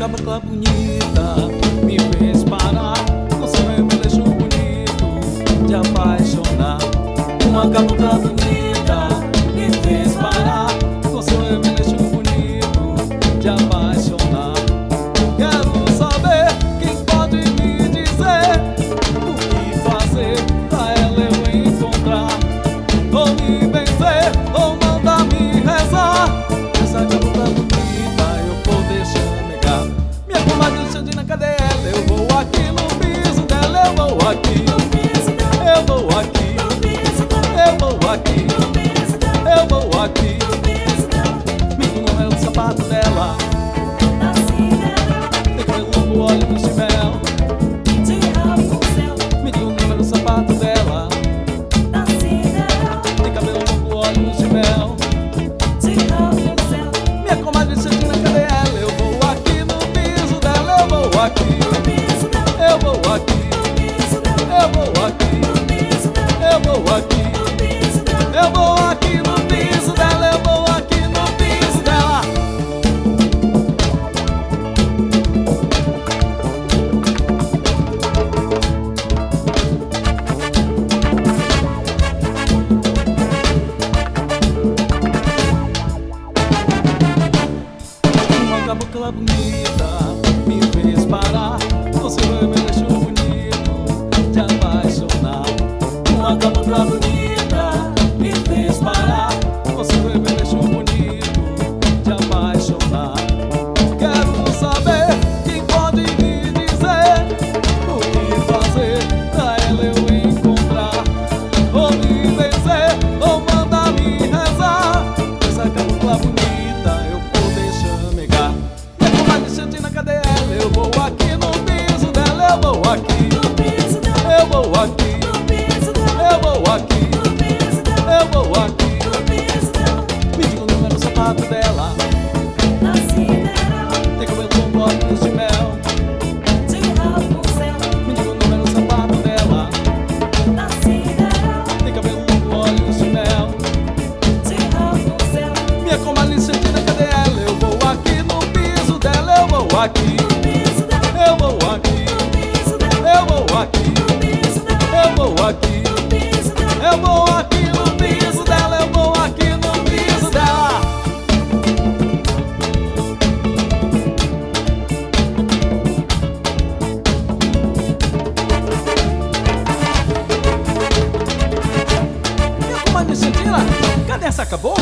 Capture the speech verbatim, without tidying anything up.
cabocla bonita me fez parar. Você me deixou bonito de apaixonar. Uma cabocla bonita me fez parar. Você me deixou bonito de apaixonar. Quero saber quem pode me dizer o que fazer pra ela eu encontrar. Ou me vencer, ou mandar me rezar. Essa cabocla bonita eu poder chamegar. Minha comadre Xandina, cadê ela? Eu vou aqui no piso dela, eu vou aqui. Eu vou aqui, eu vou aqui, eu vou aqui. Me dá o número do sapato dela. Tem cabelo longo, olhos de mel. Me dá o número do sapato dela. Tem cabelo longo, olhos de mel. Minha comadre Xandina, cadê ela? Eu vou aqui no piso dela, eu vou aqui. Eu vou aqui, eu vou aqui, eu vou aqui. Eu vou aqui no piso dela, eu vou aqui no piso dela. Uma cabocla bonita me fez parar. Você me deixou bonito de apaixonar. Uma cabocla bonita me fez parar. Você me deixou bonito de apaixonar. Quero saber quem pode me dizer o que fazer pra ela eu encontrar. Ou me vencer, ou mandar me rezar. Essa cabocla bonita eu poder chamegar. Minha comadre Xandina, cadê ela? Eu vou aqui no piso dela, eu vou aqui. Eu vou aqui, eu vou aqui, eu vou aqui. Me diga o número do sapato dela. Tem cabelo com olhos de mel. Me diga o número do sapato dela. Tem cabelo com olhos de mel. Minha comadre Xandina, cadê ela? Eu vou aqui no piso dela, eu vou aqui. Eu vou aqui, eu vou aqui, eu vou aqui. Eu vou aqui no piso dela, eu vou aqui no piso dela. Minha comadre Xandina, cadê essa cabocla?